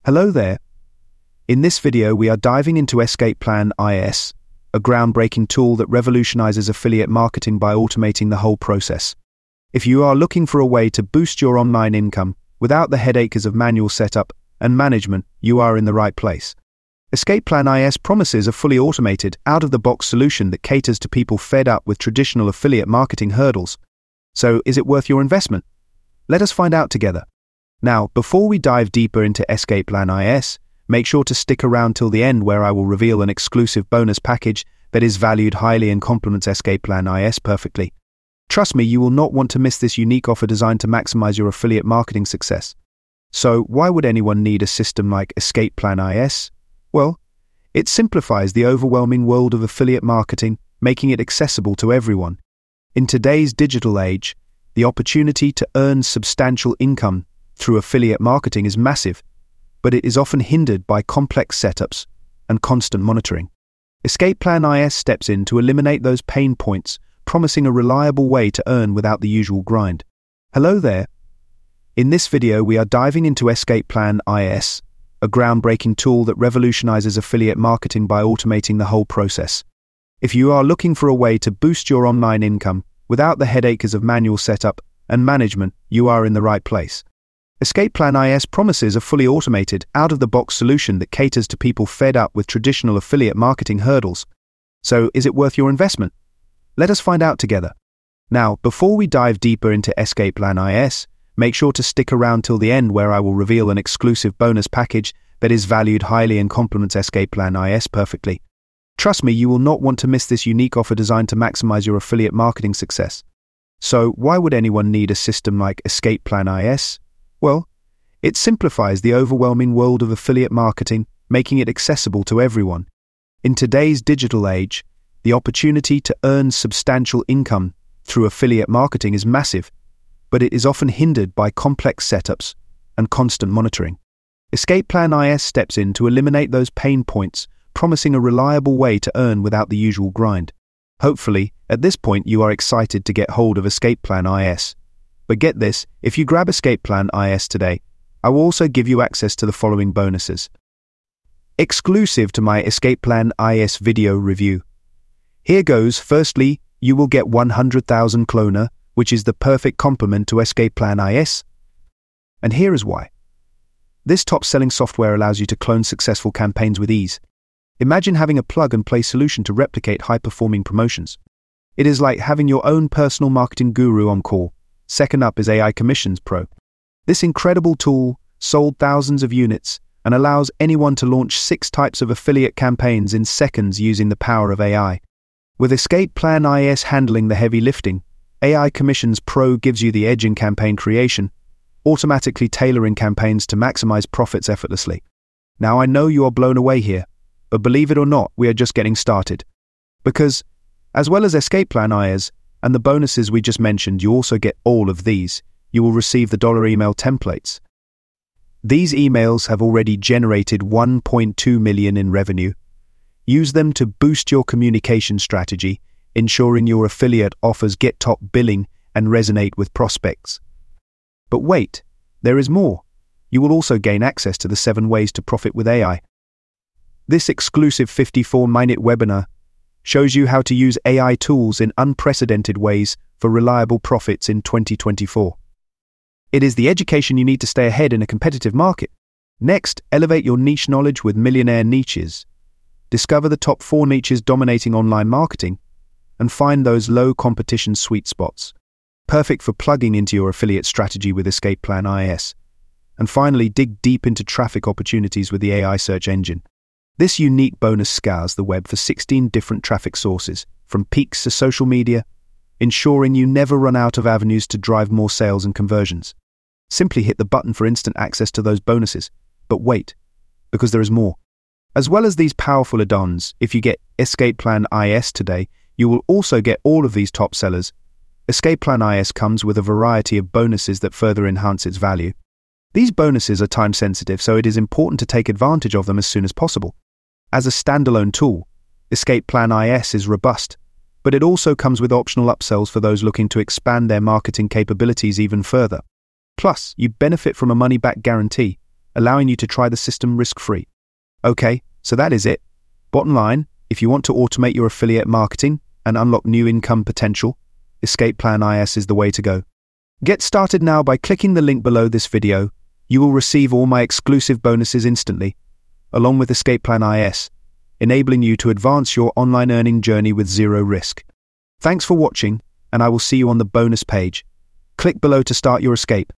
Hello there. In this video, we are diving into Escape Plan IS, a groundbreaking tool that revolutionizes affiliate marketing by automating the whole process. If you are looking for a way to boost your online income without the headaches of manual setup and management, you are in the right place. Escape Plan IS promises a fully automated, out-of-the-box solution that caters to people fed up with traditional affiliate marketing hurdles. So, is it worth your investment? Let us find out together. Now, before we dive deeper into Escape Plan IS, make sure to stick around till the end where I will reveal an exclusive bonus package that is valued highly and complements Escape Plan IS perfectly. Trust me, you will not want to miss this unique offer designed to maximize your affiliate marketing success. So, why would anyone need a system like Escape Plan IS? Well, it simplifies the overwhelming world of affiliate marketing, making it accessible to everyone. In today's digital age, the opportunity to earn substantial income through affiliate marketing is massive, but it is often hindered by complex setups and constant monitoring. Escape Plan IS steps in to eliminate those pain points, promising a reliable way to earn without the usual grind. Hello there. In this video, we are diving into Escape Plan IS, a groundbreaking tool that revolutionizes affiliate marketing by automating the whole process. If you are looking for a way to boost your online income without the headaches of manual setup and management, you are in the right place. Escape Plan IS promises a fully automated, out-of-the-box solution that caters to people fed up with traditional affiliate marketing hurdles. So, is it worth your investment? Let us find out together. Now, before we dive deeper into Escape Plan IS, make sure to stick around till the end where I will reveal an exclusive bonus package that is valued highly and complements Escape Plan IS perfectly. Trust me, you will not want to miss this unique offer designed to maximize your affiliate marketing success. So, why would anyone need a system like Escape Plan IS? Well, it simplifies the overwhelming world of affiliate marketing, making it accessible to everyone. In today's digital age, the opportunity to earn substantial income through affiliate marketing is massive, but it is often hindered by complex setups and constant monitoring. Escape Plan IS steps in to eliminate those pain points, promising a reliable way to earn without the usual grind. Hopefully, at this point you are excited to get hold of Escape Plan IS. But get this, if you grab Escape Plan IS today, I will also give you access to the following bonuses. Exclusive to my Escape Plan IS video review. Here goes. Firstly, you will get 100,000 Cloner, which is the perfect complement to Escape Plan IS. And here is why. This top-selling software allows you to clone successful campaigns with ease. Imagine having a plug-and-play solution to replicate high-performing promotions. It is like having your own personal marketing guru on call. Second up is AI Commissions Pro. This incredible tool sold thousands of units and allows anyone to launch 6 types of affiliate campaigns in seconds using the power of AI. With Escape Plan IS handling the heavy lifting, AI Commissions Pro gives you the edge in campaign creation, automatically tailoring campaigns to maximize profits effortlessly. Now, I know you are blown away here, but believe it or not, we are just getting started. Because, as well as Escape Plan IS and the bonuses we just mentioned, you also get all of these. You will receive the dollar email templates. These emails have already generated 1.2 million in revenue. Use them to boost your communication strategy, ensuring your affiliate offers get top billing and resonate with prospects. But wait, there is more. You will also gain access to the 7 ways to profit with AI. This exclusive 54-minute webinar shows you how to use AI tools in unprecedented ways for reliable profits in 2024. It is the education you need to stay ahead in a competitive market. Next, elevate your niche knowledge with Millionaire Niches. Discover the top 4 niches dominating online marketing and find those low-competition sweet spots, perfect for plugging into your affiliate strategy with Escape Plan IS. And finally, dig deep into traffic opportunities with the AI search engine. This unique bonus scours the web for 16 different traffic sources, from peaks to social media, ensuring you never run out of avenues to drive more sales and conversions. Simply hit the button for instant access to those bonuses. But wait, because there is more. As well as these powerful add-ons, if you get Escape Plan IS today, you will also get all of these top sellers. Escape Plan IS comes with a variety of bonuses that further enhance its value. These bonuses are time-sensitive, so it is important to take advantage of them as soon as possible. As a standalone tool, Escape Plan IS is robust, but it also comes with optional upsells for those looking to expand their marketing capabilities even further. Plus, you benefit from a money-back guarantee, allowing you to try the system risk-free. Okay, so that is it. Bottom line, if you want to automate your affiliate marketing and unlock new income potential, Escape Plan IS is the way to go. Get started now by clicking the link below this video. You will receive all my exclusive bonuses instantly, along with Escape Plan IS, enabling you to advance your online earning journey with zero risk. Thanks for watching, and I will see you on the bonus page. Click below to start your escape.